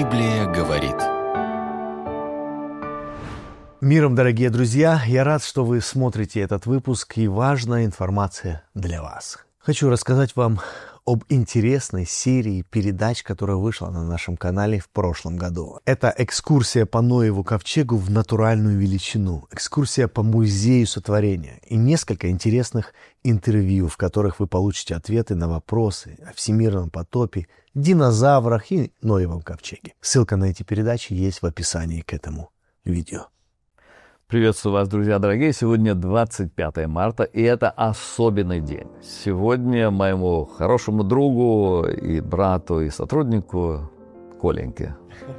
Библия говорит. Миром, дорогие друзья! Я рад, что вы смотрите этот выпуск, и важная информация для вас. Хочу рассказать вам об интересной серии передач, которая вышла на нашем канале в прошлом году. Это экскурсия по Ноеву ковчегу в натуральную величину, экскурсия по музею сотворения и несколько интересных интервью, в которых вы получите ответы на вопросы о всемирном потопе, динозаврах и Ноевом ковчеге. Ссылка на эти передачи есть в описании к этому видео. Приветствую вас, друзья дорогие. Сегодня 25 марта, и это особенный день. Сегодня моему хорошему другу и брату, и сотруднику Коленьке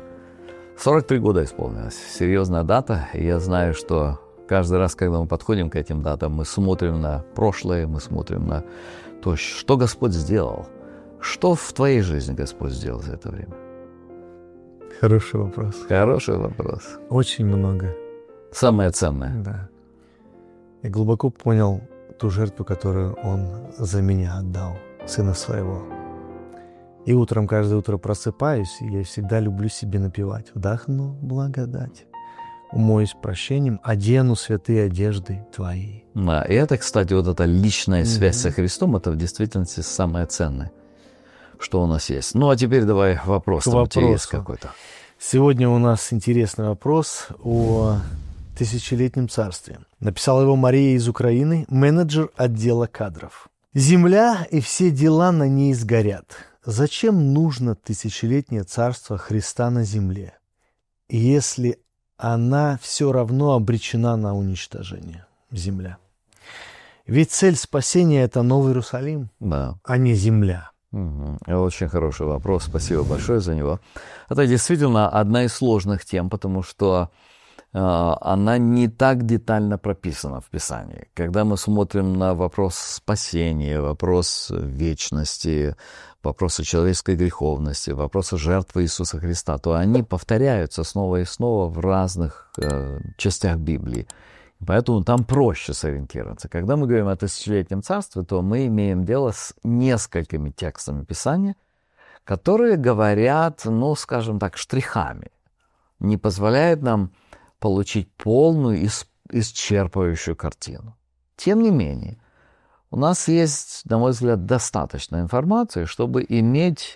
43 года исполнилось. Серьезная дата, и я знаю, что каждый раз, когда мы подходим к этим датам, мы смотрим на прошлое, мы смотрим на то, что Господь сделал. Что в твоей жизни Господь сделал за это время? Хороший вопрос. Хороший вопрос. Очень много. Самое ценное. Да. Я глубоко понял ту жертву, которую Он за меня отдал, Сына Своего. И утром, каждое утро просыпаюсь, и я всегда люблю себе напевать: «Вдохну благодать, умоюсь прощением, одену святые одежды Твои». Да, и это, кстати, вот эта личная связь со Христом, это в действительности самое ценное, что у нас есть. Ну, а теперь давай вопрос. Там у тебя есть какой-то. Сегодня у нас интересный вопрос о тысячелетнем царстве. Написала его Мария из Украины, менеджер отдела кадров. «Земля и все дела на ней сгорят. Зачем нужно тысячелетнее царство Христа на земле, если она все равно обречена на уничтожение, земля? Ведь цель спасения – это Новый Иерусалим, да, а не земля». Очень хороший вопрос, спасибо большое за него. Это действительно одна из сложных тем, потому что она не так детально прописана в Писании. Когда мы смотрим на вопрос спасения, вопрос вечности, вопросы человеческой греховности, вопросы жертвы Иисуса Христа, то они повторяются снова и снова в разных частях Библии. Поэтому там проще сориентироваться. Когда мы говорим о тысячелетнем царстве, то мы имеем дело с несколькими текстами Писания, которые говорят, ну, скажем так, штрихами, не позволяют нам получить полную, исчерпывающую картину. Тем не менее, у нас есть, на мой взгляд, достаточно информации, чтобы иметь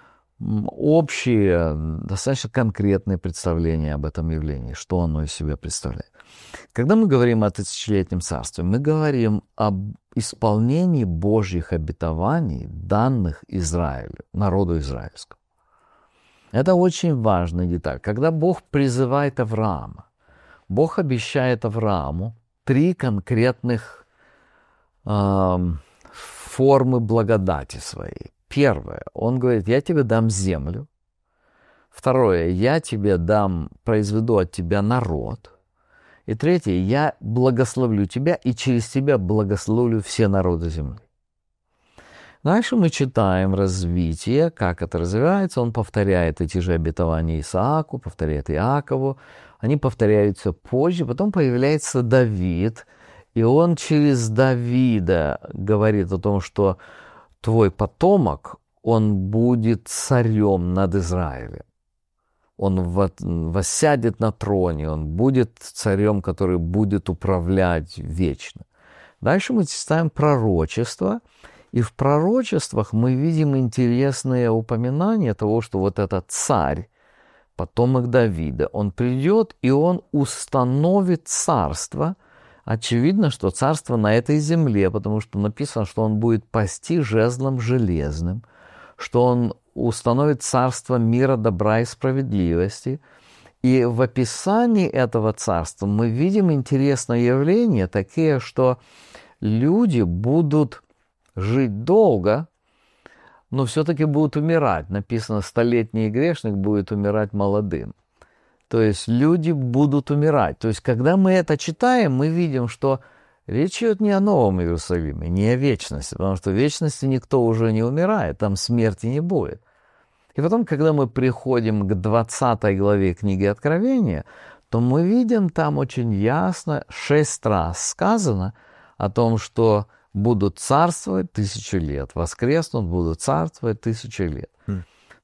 общие, достаточно конкретные представления об этом явлении, что оно из себя представляет. Когда мы говорим о тысячелетнем царстве, мы говорим об исполнении Божьих обетований, данных Израилю, народу израильскому. Это очень важная деталь. Когда Бог призывает Авраама, Бог обещает Аврааму 3 конкретных формы благодати своей. Первое, Он говорит: я тебе дам землю. Второе, я тебе дам, произведу от тебя народ. И третье, я благословлю тебя, и через тебя благословлю все народы земли. Дальше мы читаем развитие, как это развивается. Он повторяет эти же обетования Исааку, повторяет Иакову. Они повторяются позже. Потом появляется Давид, и он через Давида говорит о том, что твой потомок, он будет царем над Израилем. Он воссядет на троне, он будет царем, который будет управлять вечно. Дальше мы читаем пророчество, и в пророчествах мы видим интересные упоминания того, что вот этот царь, потомок Давида, он придет и он установит царство. Очевидно, что царство на этой земле, потому что написано, что он будет пасти жезлом железным, что он установит царство мира, добра и справедливости. И в описании этого царства мы видим интересное явление, такие, что люди будут жить долго, но все-таки будут умирать. Написано, 100-летний грешник будет умирать молодым. То есть люди будут умирать. То есть когда мы это читаем, мы видим, что речь идет не о Новом Иерусалиме, не о вечности, потому что в вечности никто уже не умирает, там смерти не будет. И потом, когда мы приходим к 20 главе книги Откровения, то мы видим там очень ясно, 6 раз сказано о том, что будут царствовать 1000 лет, воскреснут, будут царствовать 1000 лет.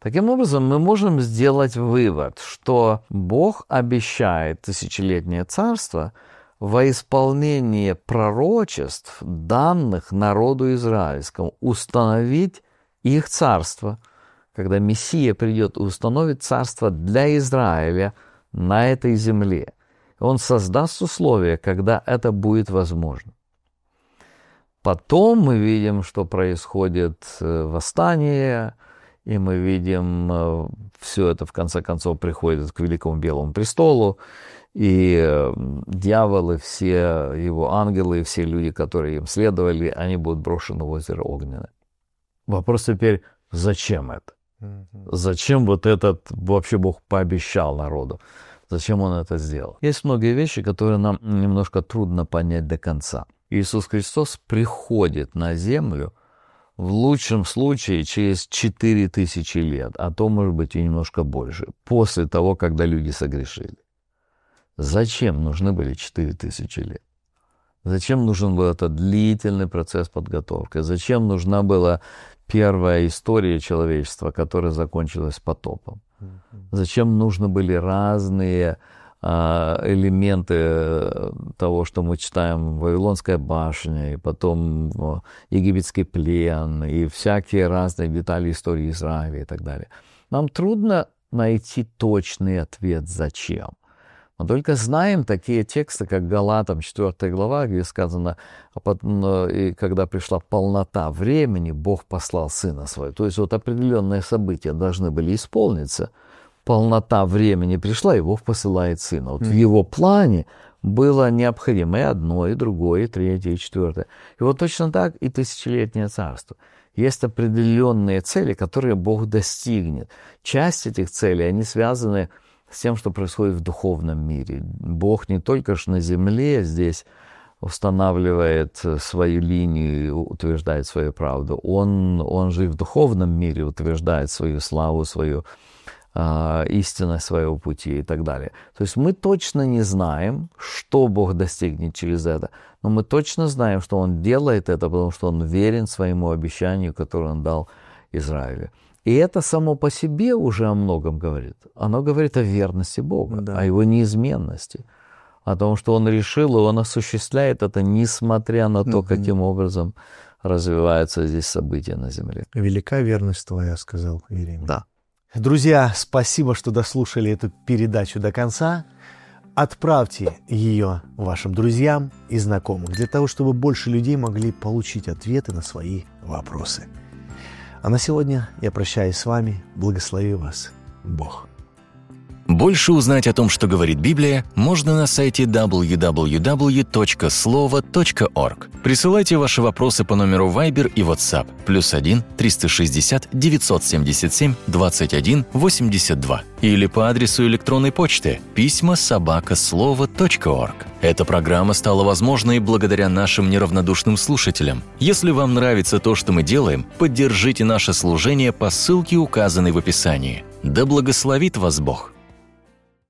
Таким образом, мы можем сделать вывод, что Бог обещает тысячелетнее царство во исполнение пророчеств, данных народу израильскому, установить их царство, когда Мессия придет и установит царство для Израиля на этой земле. Он создаст условия, когда это будет возможно. Потом мы видим, что происходит восстание, и мы видим, все это в конце концов приходит к Великому Белому престолу, и дьяволы, все его ангелы, и все люди, которые им следовали, они будут брошены в озеро Огненное. Вопрос теперь, зачем это? Зачем вот этот вообще Бог пообещал народу? Зачем Он это сделал? Есть многие вещи, которые нам немножко трудно понять до конца. Иисус Христос приходит на землю в лучшем случае через 4000 лет, а то, может быть, и немножко больше, после того, когда люди согрешили. Зачем нужны были 4000 лет? Зачем нужен был этот длительный процесс подготовки? Зачем нужна была первая история человечества, которая закончилась потопом? Зачем нужны были разные элементы того, что мы читаем, Вавилонская башня, и потом египетский плен, и всякие разные детали истории Израиля и так далее? Нам трудно найти точный ответ «зачем?». Мы только знаем такие тексты, как Галатам 4 глава, где сказано, и когда пришла полнота времени, Бог послал Сына Своего. То есть вот определенные события должны были исполниться. Полнота времени пришла, и Бог посылает Сына. Вот в Его плане было необходимо и одно, и другое, и третье, и четвертое. И вот точно так и тысячелетнее царство. Есть определенные цели, которые Бог достигнет. Часть этих целей, они связаны с тем, что происходит в духовном мире. Бог не только ж на земле здесь устанавливает свою линию, утверждает свою правду. Он же и в духовном мире утверждает свою славу, свою истинность своего пути и так далее. То есть мы точно не знаем, что Бог достигнет через это, но мы точно знаем, что Он делает это, потому что Он верен своему обещанию, которое Он дал Израилю. И это само по себе уже о многом говорит. Оно говорит о верности Бога, да, о Его неизменности, о том, что Он решил, и Он осуществляет это, несмотря на то, каким образом развиваются здесь события на земле. «Велика верность Твоя», — сказал Иеремия. Да. Друзья, спасибо, что дослушали эту передачу до конца. Отправьте ее вашим друзьям и знакомым, для того, чтобы больше людей могли получить ответы на свои вопросы. А на сегодня я прощаюсь с вами. Благослови вас Бог. Больше узнать о том, что говорит Библия, можно на сайте www.slovo.org. Присылайте ваши вопросы по номеру Viber и WhatsApp +1 360 977 21 82 или по адресу электронной почты pisma@slovo.org. Эта программа стала возможной благодаря нашим неравнодушным слушателям. Если вам нравится то, что мы делаем, поддержите наше служение по ссылке, указанной в описании. Да благословит вас Бог!